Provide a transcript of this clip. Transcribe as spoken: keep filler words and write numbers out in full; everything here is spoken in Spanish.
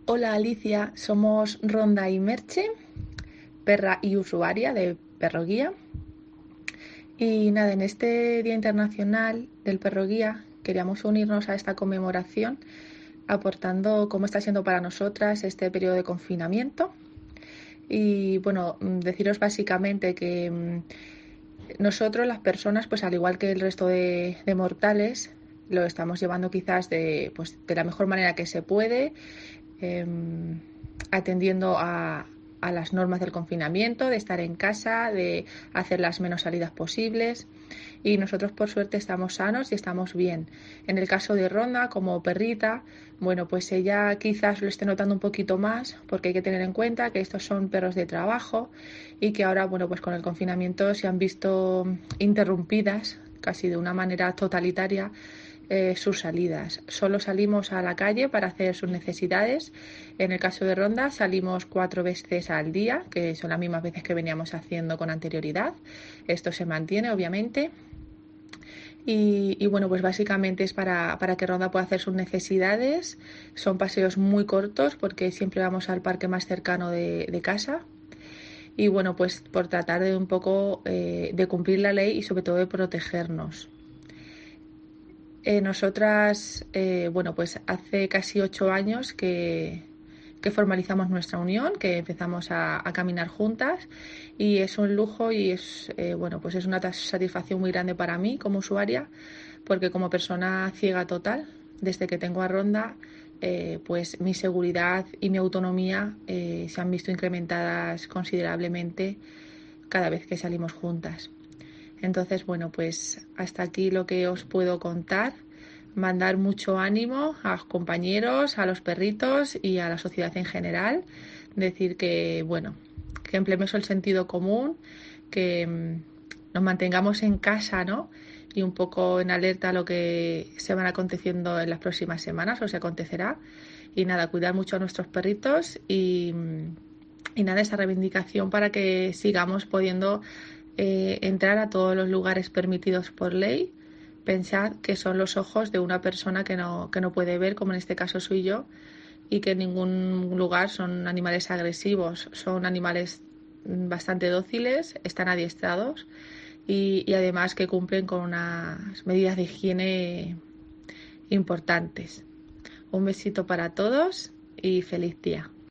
Hola Alicia, somos Ronda y Merche, perra y usuaria de Perro Guía. Y nada, en este Día Internacional del Perro Guía queríamos unirnos a esta conmemoración aportando cómo está siendo para nosotras este periodo de confinamiento. Y bueno, deciros básicamente que mm, nosotros las personas, pues al igual que el resto de, de mortales, lo estamos llevando quizás de, pues, de la mejor manera que se puede, eh, atendiendo a, a las normas del confinamiento, de estar en casa, de hacer las menos salidas posibles. Y nosotros por suerte estamos sanos y estamos bien. En el caso de Ronda, como perrita, bueno, pues ella quizás lo esté notando un poquito más, porque hay que tener en cuenta que estos son perros de trabajo y que ahora, bueno, pues con el confinamiento se han visto interrumpidas casi de una manera totalitaria eh, sus salidas. Solo salimos a la calle para hacer sus necesidades. En el caso de Ronda salimos cuatro veces al día, que son las mismas veces que veníamos haciendo con anterioridad. Esto se mantiene, obviamente. Y, y bueno, pues básicamente es para, para que Ronda pueda hacer sus necesidades. Son paseos muy cortos porque siempre vamos al parque más cercano de, de casa. Y bueno, pues por tratar de un poco eh, de cumplir la ley y sobre todo de protegernos. Eh, nosotras, eh, bueno, pues hace casi ocho años que, que formalizamos nuestra unión, que empezamos a, a caminar juntas y es un lujo y es, eh, bueno, pues es una satisfacción muy grande para mí como usuaria, porque como persona ciega total, desde que tengo a Ronda, eh, pues mi seguridad y mi autonomía eh, se han visto incrementadas considerablemente cada vez que salimos juntas. Entonces, bueno, pues hasta aquí lo que os puedo contar. Mandar mucho ánimo a los compañeros, a los perritos y a la sociedad en general. Decir que, bueno, que empleemos el sentido común, que mmm, nos mantengamos en casa, ¿no? Y un poco en alerta a lo que se van aconteciendo en las próximas semanas o se acontecerá. Y nada, cuidar mucho a nuestros perritos y, y nada, esa reivindicación para que sigamos pudiendo eh, entrar a todos los lugares permitidos por ley. Pensad que son los ojos de una persona que no, que no puede ver, como en este caso soy yo, y que en ningún lugar son animales agresivos, son animales bastante dóciles, están adiestrados y, y además que cumplen con unas medidas de higiene importantes. Un besito para todos y feliz día.